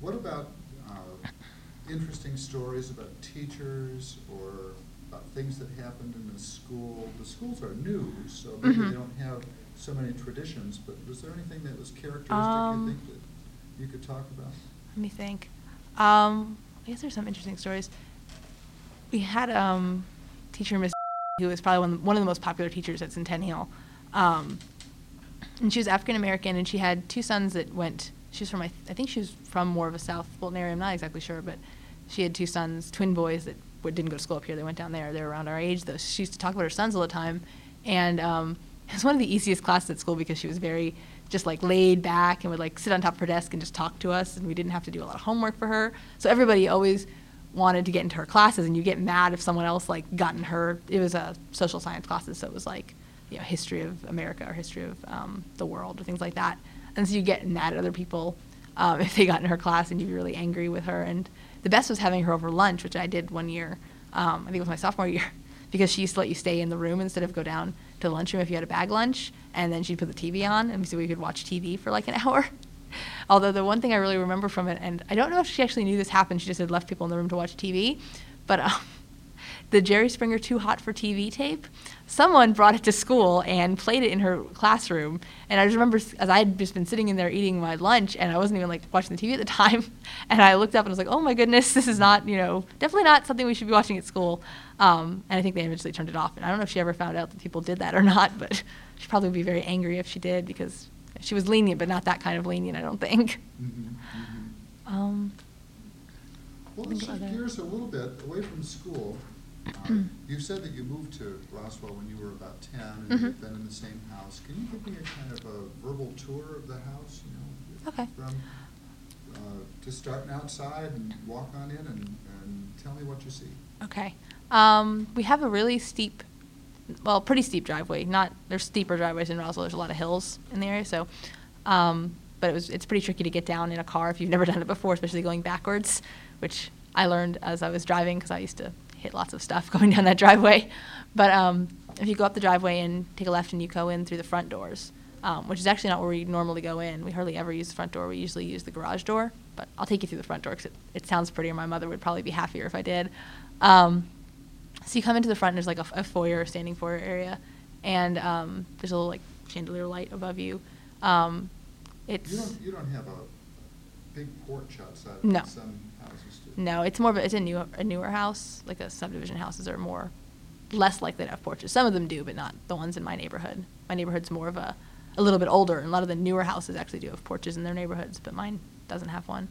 What about interesting stories about teachers or about things that happened in the school? The schools are new, so maybe they don't have so many traditions, but was there anything that was characteristic you think that you could talk about? Let me think. I guess there's some interesting stories. We had teacher Miss who was probably one of the most popular teachers at Centennial. And she was African American, and she had two sons that went. She was from I think she was from more of a South Fulton area. I'm not exactly sure, but she had two sons, twin boys that didn't go to school up here. They went down there. They were around our age, though. She used to talk about her sons all the time, and it was one of the easiest classes at school because she was very just like laid back and would like sit on top of her desk and just talk to us, and we didn't have to do a lot of homework for her. So everybody always wanted to get into her classes, and you get mad if someone else like got in her. It was a social science classes, so it was like history of America or history of the world or things like that. And so you get mad at other people if they got in her class, and you'd be really angry with her. And the best was having her over lunch, which I did one year. I think it was my sophomore year, because she used to let you stay in the room instead of go down to the lunchroom if you had a bag lunch, and then she'd put the TV on, and so we could watch TV for like an hour. Although the one thing I really remember from it, and I don't know if she actually knew this happened, she just had left people in the room to watch TV, but the Jerry Springer Too Hot for TV tape, someone brought it to school and played it in her classroom. And I just remember, as I had just been sitting in there eating my lunch, and I wasn't even like watching the TV at the time, and I looked up and was like, oh my goodness, this is not, definitely not something we should be watching at school. And I think they eventually turned it off. And I don't know if she ever found out that people did that or not, but she'd probably be very angry if she did, because she was lenient, but not that kind of lenient, I don't think. Well, let's shift gears a little bit away from school. You said that you moved to Roswell when you were about 10, and you've been in the same house. Can you give me a kind of a verbal tour of the house? Okay. From just starting outside and walk on in and tell me what you see. Okay. We have a really steep, pretty steep driveway. There's steeper driveways in Roswell. There's a lot of hills in the area, so. But it's pretty tricky to get down in a car if you've never done it before, especially going backwards, which I learned as I was driving because I used to hit lots of stuff going down that driveway. But if you go up the driveway and take a left and you go in through the front doors, which is actually not where we normally go in. We hardly ever use the front door. We usually use the garage door. But I'll take you through the front door because it sounds prettier. My mother would probably be happier if I did. So you come into the front, and there's like a foyer, standing foyer area, and there's a little like chandelier light above you. You don't have a big porch outside No. like some houses do. No, it's more of it's a newer house. Like a subdivision houses are less likely to have porches. Some of them do, but not the ones in my neighborhood. My neighborhood's more of a little bit older, and a lot of the newer houses actually do have porches in their neighborhoods, but mine doesn't have one.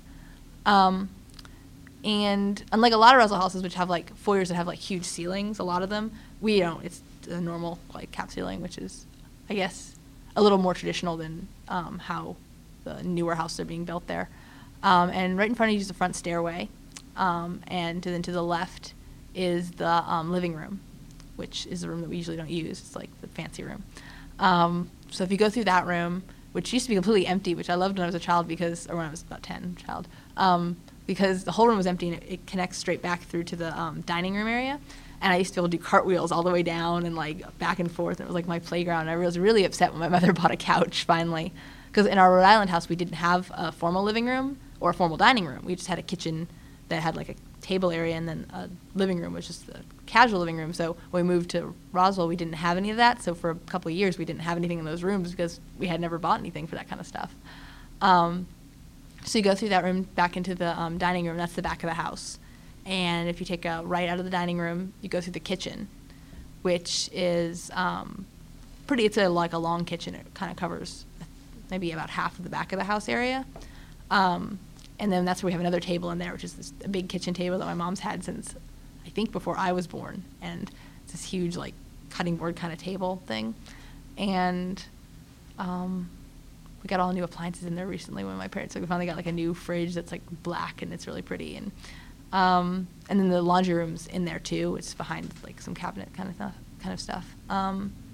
And unlike a lot of Roswell houses, which have like foyers that have like huge ceilings, a lot of them, we don't. It's a normal like cap ceiling, which is, I guess, a little more traditional than how the newer houses are being built there. And right in front of you is the front stairway, and then to the left is the living room, which is the room that we usually don't use. It's like the fancy room. So if you go through that room, which used to be completely empty, which I loved when I was a child or when I was about 10, because the whole room was empty and it connects straight back through to the dining room area. And I used to be able to do cartwheels all the way down and like back and forth. And it was like my playground. I was really upset when my mother bought a couch finally, because in our Rhode Island house we didn't have a formal living room or a formal dining room. We just had a kitchen that had like a table area, and then a living room was just a casual living room. So when we moved to Roswell, we didn't have any of that. So for a couple of years, we didn't have anything in those rooms because we had never bought anything for that kind of stuff. So you go through that room back into the dining room. That's the back of the house. And if you take a right out of the dining room, you go through the kitchen, which is pretty. It's like a long kitchen. It kind of covers maybe about half of the back of the house area. And then that's where we have another table in there, which is a big kitchen table that my mom's had since, I think, before I was born. And it's this huge, like, cutting board kind of table thing. And we got all new appliances in there recently when my parents, we finally got, like, a new fridge that's, like, black, and it's really pretty. And then the laundry room's in there, too. It's behind, like, some cabinet kind of stuff.